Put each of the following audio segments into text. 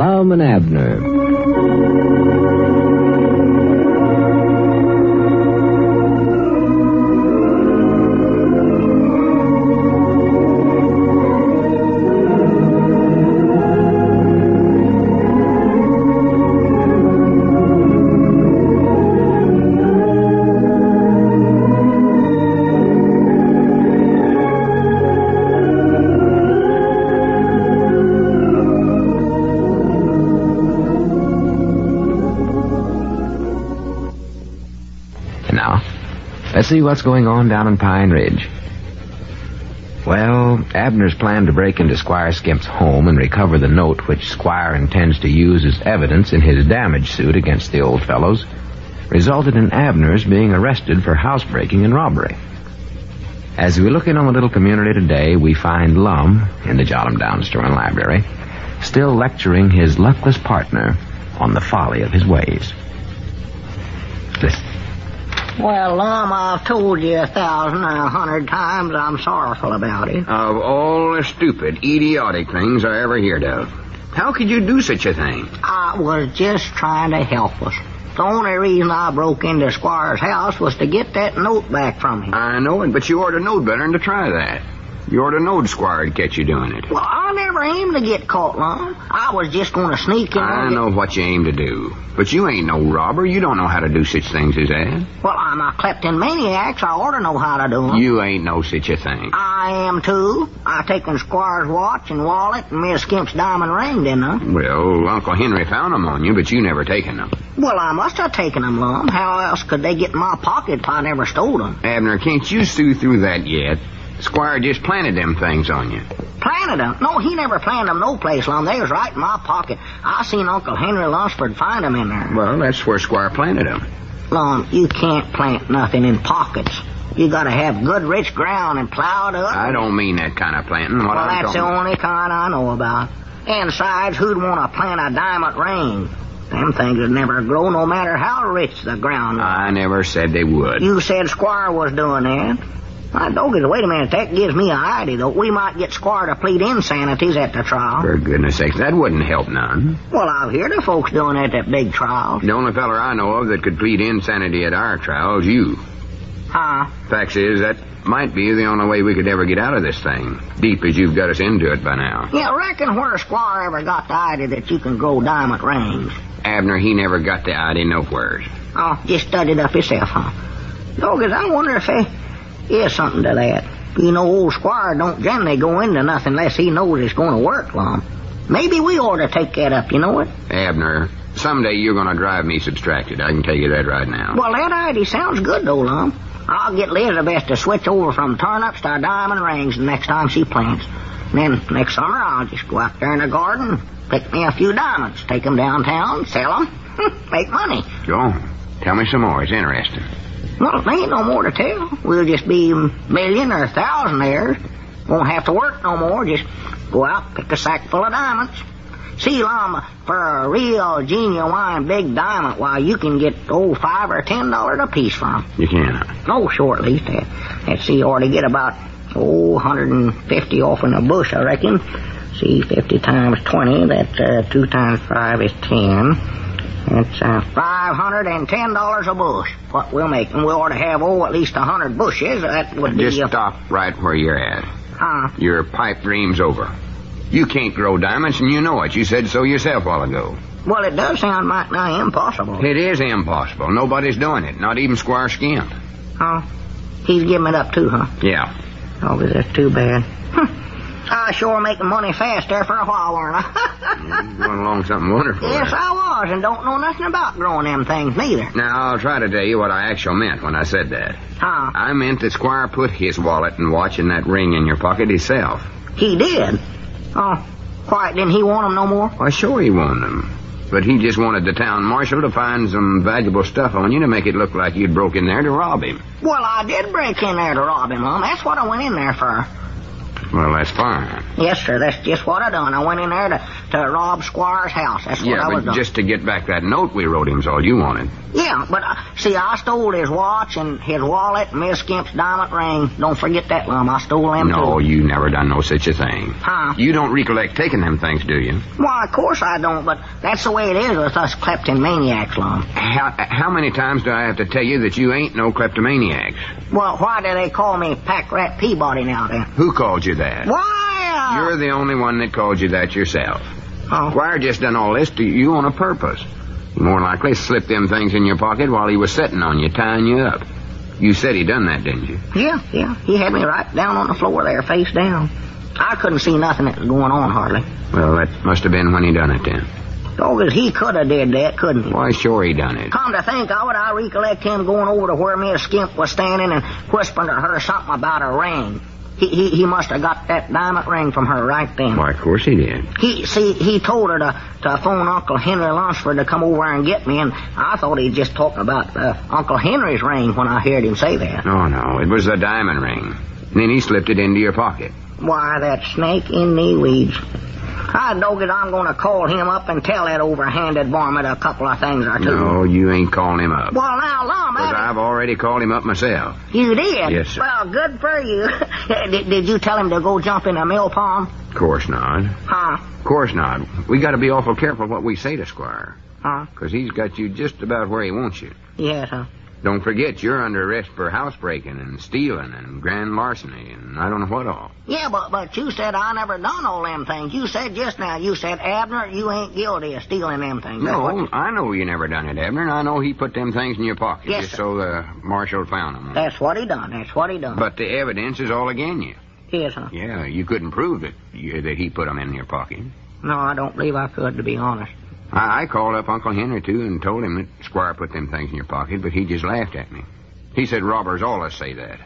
Lum and Abner. Let's see what's going on down in Pine Ridge. Well, Abner's plan to break into Squire Skimp's home and recover the note which Squire intends to use as evidence in his damage suit against the old fellows resulted in Abner's being arrested for housebreaking and robbery. As we look in on the little community today, we find Lum, in the Jotham Downs Store and Library, still lecturing his luckless partner on the folly of his ways. Listen. Well, Lum, I've told you 1,000 or 100 times I'm sorrowful about it. Of all the stupid, idiotic things I ever heard of. How could you do such a thing? I was just trying to help us. The only reason I broke into Squire's house was to get that note back from him. I know it, but you ought to know better than to try that. You ought to know Squire would catch you doing it. Well, I never aimed to get caught, Lum. I was just going to sneak in. I know what you aim to do. But you ain't no robber. You don't know how to do such things as that. Well, I'm a kleptomaniac, so I ought to know how to do them. You ain't no such a thing. I am, too. I taken Squire's watch and wallet and Miss Skimp's diamond ring, didn't I? Well, Uncle Henry found them on you, but you never taken them. Well, I must have taken them, Lum. How else could they get in my pocket if I never stole them? Abner, can't you see through that yet? Squire just planted them things on you. Planted them? No, he never planted them no place, Lum. They was right in my pocket. I seen Uncle Henry Lunsford find them in there. Well, that's where Squire planted them. Lum, you can't plant nothing in pockets. You gotta have good, rich ground and plow it up. I don't mean that kind of planting. Well, that's the only kind I know about. And besides, who'd want to plant a diamond ring? Them things would never grow no matter how rich the ground was. I never said they would. You said Squire was doing that. My doggies, wait a minute, that gives me an idea, though. We might get Squire to plead insanities at the trial. For goodness sakes, that wouldn't help none. Well, I've heard of folks doing that at big trials. The only feller I know of that could plead insanity at our trial is you. Huh? Fact is, that might be the only way we could ever get out of this thing, deep as you've got us into it by now. Yeah, I reckon where Squire ever got the idea that you can grow diamond rings. Abner, he never got the idea nowheres. Oh, just studied up himself, huh? Doggies, I wonder if there is something to that. You know, old Squire don't generally go into nothing unless he knows it's going to work, Lum. Maybe we ought to take that up, you know it? Abner, someday you're going to drive me subtracted. I can tell you that right now. Well, that idea sounds good, though, Lum. I'll get Elizabeth to switch over from turnips to diamond rings the next time she plants. And then next summer, I'll just go out there in the garden, pick me a few diamonds, take them downtown, sell them, make money. Go on. Tell me some more. It's interesting. Well, there ain't no more to tell. We'll just be million or thousandaires. Won't have to work no more. Just go out, pick a sack full of diamonds. See, Lum, for a real genuine big diamond, why, you can get, $5 or $10 a piece for 'em. You can? No, sure, at least. Let's see, you ought to get about, 150 off in a bush, I reckon. See, 50 times 20, that's 2 times 5 is 10. That's $510 a bush, what we'll make. And we ought to have, at least 100 bushes. That would be... Just stop right where you're at. Huh? Your pipe dream's over. You can't grow diamonds, and you know it. You said so yourself a while ago. Well, it does sound mighty nigh impossible. It is impossible. Nobody's doing it, not even Squire Skimp. Huh? He's giving it up, too, huh? Yeah. Oh, that's too bad. I sure making money fast there for a while, weren't I? You're going along something wonderful. Yes, there. I was, and don't know nothing about growing them things, neither. Now, I'll try to tell you what I actually meant when I said that. Huh? I meant that Squire put his wallet and watch and that ring in your pocket himself. He did? Oh, why, didn't he want them no more? Why, sure he wanted them. But he just wanted the town marshal to find some valuable stuff on you to make it look like you'd broke in there to rob him. Well, I did break in there to rob him, Mom. That's what I went in there for. Well, that's fine. Yes, sir, that's just what I done. I went in there to rob Squire's house. That's what I was but doing. just to get back that note we wrote him's all you wanted. Yeah, but see, I stole his watch and his wallet and Miss Skimp's diamond ring. Don't forget that, Lum. I stole them No, too. you never done no such a thing. Huh? You don't recollect taking them things, do you? Why, of course I don't, but that's the way it is with us kleptomaniacs, Lum. How many times do I have to tell you that you ain't no kleptomaniacs? Well, why do they call me Pack Rat Peabody now, then? Who called you that? Why? You're the only one that called you that yourself. Oh. Squire just done all this to you on a purpose. More likely slipped them things in your pocket while he was sitting on you, tying you up. You said he done that, didn't you? Yeah. He had me right down on the floor there, face down. I couldn't see nothing that was going on, hardly. Well, that must have been when he done it, then. Oh, he could have did that, couldn't he? Why, sure he done it. Come to think of it, I recollect him going over to where Miss Skimp was standing and whispering to her something about a ring. He must have got that diamond ring from her right then. Why, of course he did. He told her to phone Uncle Henry Lunsford to come over and get me, and I thought he'd just talk about Uncle Henry's ring when I heard him say that. Oh, no, it was the diamond ring. And then he slipped it into your pocket. Why, that snake in the weeds. I dog it, I'm going to call him up and tell that overhanded varmint a couple of things or two. No, you ain't calling him up. Well, now, Lum, Because I've already called him up myself. You did? Yes, sir. Well, good for you. Did you tell him to go jump in a mill pond? Of course not. Huh? Of course not. We got to be awful careful what we say to Squire. Huh? Because he's got you just about where he wants you. Yes, huh? Don't forget, you're under arrest for housebreaking and stealing and grand larceny and I don't know what all. Yeah, but you said I never done all them things. You said just now, Abner, you ain't guilty of stealing them things. No, I know you never done it, Abner, and I know he put them things in your pocket Yes, just sir. so the marshal found them. That's what he done. But the evidence is all again you. Yes, huh? Yeah, you couldn't prove that he put them in your pocket. No, I don't believe I could, to be honest. I called up Uncle Henry, too, and told him that Squire put them things in your pocket, but he just laughed at me. He said robbers always say that.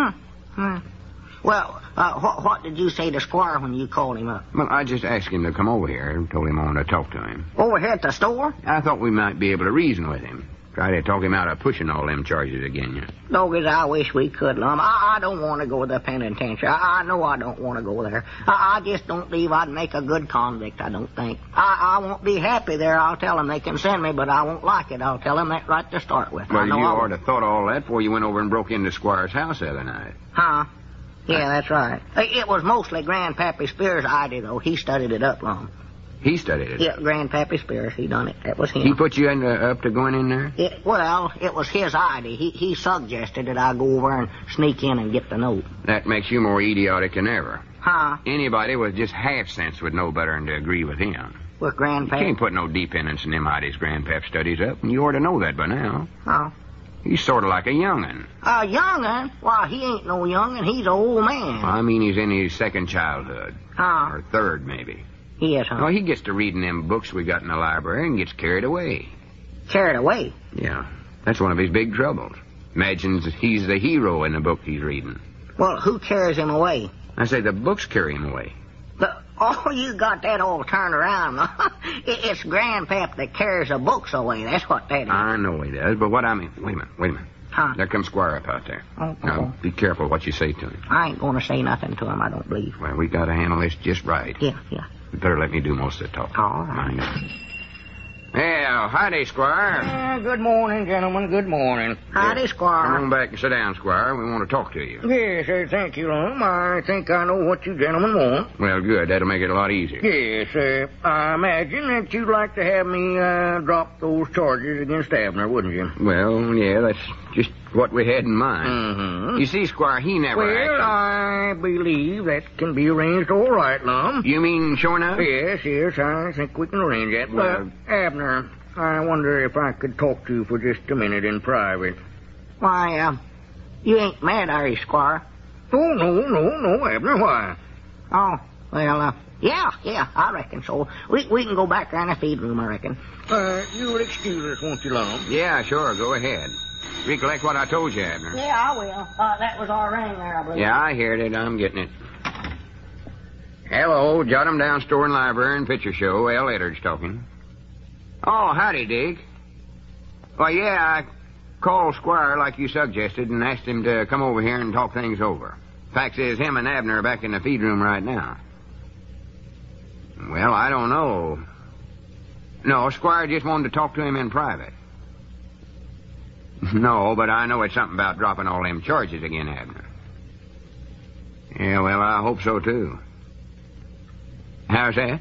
Well, what did you say to Squire when you called him up? Well, I just asked him to come over here and told him I wanted to talk to him. Over here at the store? I thought we might be able to reason with him. Try to talk him out of pushing all them charges again you. Doggies, I wish we could, Lum. I don't want to go to the penitentiary. I know I don't want to go there. I just don't believe I'd make a good convict, I don't think. I won't be happy there. I'll tell them they can send me, but I won't like it. I'll tell them that right to start with. Well, you ought to thought all that before you went over and broke into Squire's house the other night. Huh? Yeah, that's right. It was mostly Grandpappy Spears' idea, though. He studied it up long. He studied it? Yeah, Grandpappy Spears, he done it. That was him. He put you up to going in there? It was his idea. He suggested that I go over and sneak in and get the note. That makes you more idiotic than ever. Huh? Anybody with just half sense would know better than to agree with him. With Grandpap? You can't put no dependence in him his Grandpap studies up, and you ought to know that by now. Huh? He's sort of like a young'un. A young'un? Why, he ain't no young'un. He's an old man. I mean, he's in his second childhood. Huh? Or third, maybe. Yes, huh? Well, he gets to reading them books we got in the library and gets carried away. Carried away? Yeah. That's one of his big troubles. Imagines he's the hero in the book he's reading. Well, who carries him away? I say the books carry him away. You got that all turned around. It's Grandpap that carries the books away. That's what that is. I know he does, but what I mean... Wait a minute. Huh? There comes Squire up out there. Oh. Now, be careful what you say to him. I ain't going to say nothing to him, I don't believe. Well, we got to handle this just right. Yeah. You better let me do most of the talking. All right. Yeah, howdy, Squire. Good morning, gentlemen. Good morning. Howdy, Squire. Come on back and sit down, Squire. We want to talk to you. Yes, sir. Thank you, Lum. I think I know what you gentlemen want. Well, good. That'll make it a lot easier. Yes, sir. I imagine that you'd like to have me drop those charges against Abner, wouldn't you? Well, yeah, that's just what we had in mind. Mm-hmm. You see, Squire, he never Well, I believe that can be arranged all right, Lum. You mean sure enough? Yes, I think we can arrange that. Well- But, Abner, I wonder if I could talk to you for just a minute in private. Why, you ain't mad, are you, Squire? Oh, no, Abner, why? Oh, well, yeah, I reckon so. We can go back there in the feed room, I reckon. You'll excuse us, won't you, Lum? Yeah, sure, go ahead. Recollect what I told you, Abner. Yeah, I will. That was our ring there, I believe. Yeah, I heard it. I'm getting it. Hello, Jot 'em Down Store and Library and Picture Show. L. Eddard's talking. Oh, howdy, Dick. Well, yeah, I called Squire like you suggested and asked him to come over here and talk things over. Fact is, him and Abner are back in the feed room right now. Well, I don't know. No, Squire just wanted to talk to him in private. No, but I know it's something about dropping all them charges again, Abner. Yeah, well, I hope so, too. How's that?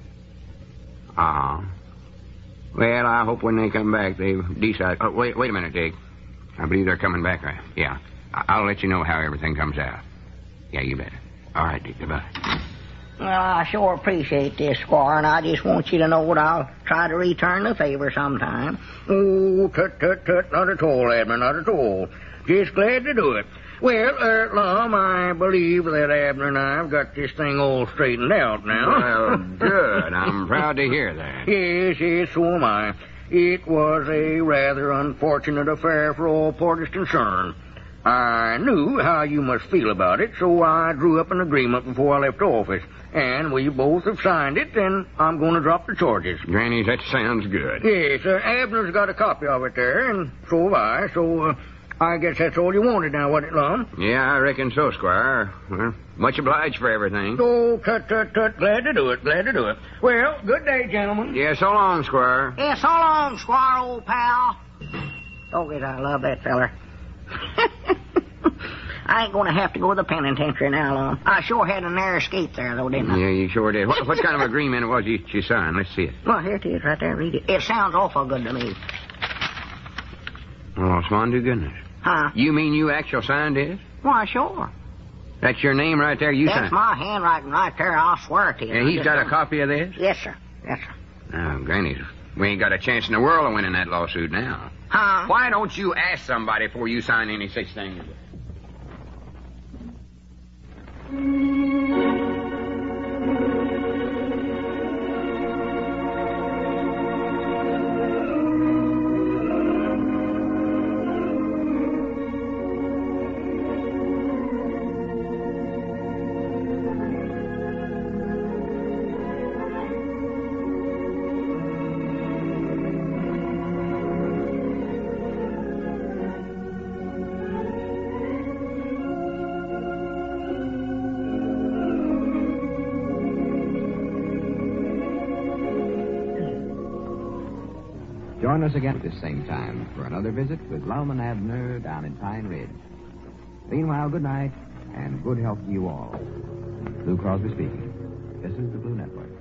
Well, I hope when they come back they decide... Oh, wait a minute, Dick. I believe they're coming back. Yeah. I'll let you know how everything comes out. Yeah, you bet. All right, Dick. Goodbye. Well, I sure appreciate this, Squire, and I just want you to know that I'll try to return the favor sometime. Oh, tut, not at all, Abner, not at all. Just glad to do it. Well, Lum, I believe that Abner and I have got this thing all straightened out now. Well, good. I'm proud to hear that. Yes, so am I. It was a rather unfortunate affair for all parties concerned. I knew how you must feel about it, so I drew up an agreement before I left office. And we both have signed it, and I'm going to drop the charges. Granny, that sounds good. Yes, Abner's got a copy of it there, and so have I, so I guess that's all you wanted now, wasn't it, Lum? Yeah, I reckon so, Squire. Well, much obliged for everything. Oh, tut. Glad to do it. Well, good day, gentlemen. Yeah, so long, Squire. Yeah, so long, Squire, old pal. Oh, yes, I love that feller. I ain't going to have to go to the penitentiary now, Lum. I sure had a narrow escape there, though, didn't I? Yeah, you sure did. What kind of agreement was you signed? Let's see it. Well, here it is, right there. Read it. It sounds awful good to me. Oh, swan to goodness. Huh? You mean you actually signed it? Why, sure. That's your name right there? You signed? That's my handwriting right there, I'll swear to you. And he's got a copy of this? Yes, sir. Oh, Granny, we ain't got a chance in the world of winning that lawsuit now. Huh? Why don't you ask somebody before you sign any such thing as that? Join us again at this same time for another visit with Lum and Abner down in Pine Ridge. Meanwhile, good night and good health to you all. Lou Crosby speaking. This is the Blue Network.